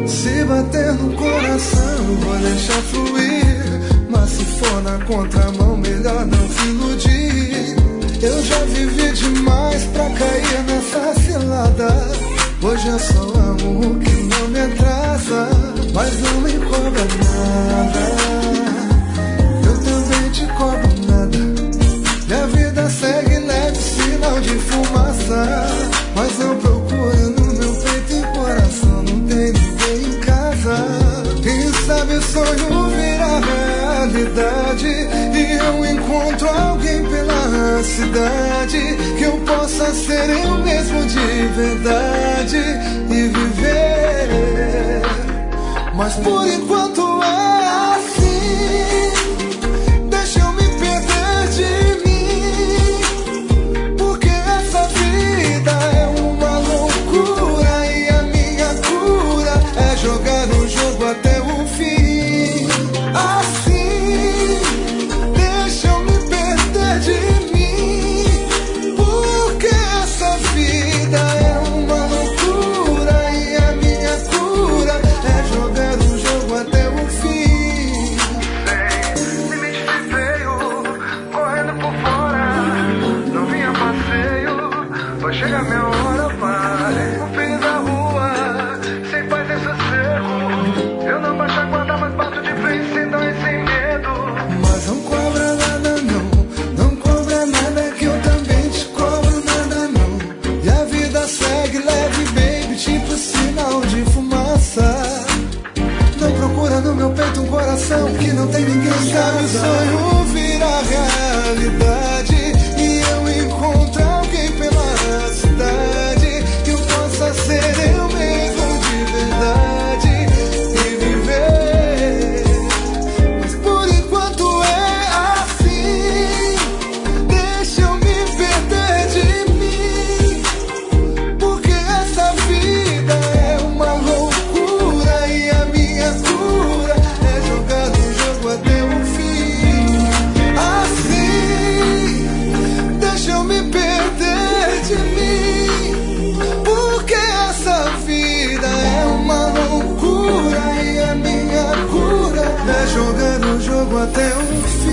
Se bater no coração, vou deixar fluir. Mas se for na contramão, melhor não se iludir. Eu já vivi demais pra cair nessa cilada. Hoje eu só amo o que não me atrasa, mas não me cobra nada. Eu também te cobro nada. Minha vida segue leve, sinal de fumaça. Mas não procura no meu peito e coração, não tem ninguém em casa. Quem sabe o sonho vira realidade e eu encontro alguém pela cidade, que eu possa ser eu mesmo de verdade e viver. Mas por enquanto é assim. Deixa eu me perder de mim, porque essa vida é uma loucura e a minha cura é jogar o jogo até o fim. Assim, deixa eu me perder de mim, porque essa vida é uma loucura e a minha cura é jogar o jogo até o fim. Sem limite de veio, correndo por fora, não vinha passeio, vai chegar minha hora, vai. O fim da rua, sem paz e sossego, eu não baixo a guarda, mas bato de frente sem dó e sem medo. Mas não cobra nada não, não cobra nada que eu também te cobro nada não. E a vida segue leve, baby, tipo sinal de fumaça. Não procura no meu peito um coração que não tem ninguém em casa. O sonho vira realidade e eu encontro alguém pela cidade, que eu possa ser eu mesmo de verdade e viver. Mas por enquanto é assim. Deixa eu me perder de mim, porque essa vida é uma loucura e a minha cura é jogar no jogo até o fim. Assim, deixa eu me perder de mim, porque essa vida é uma loucura e a minha cura é jogar no jogo até o fim.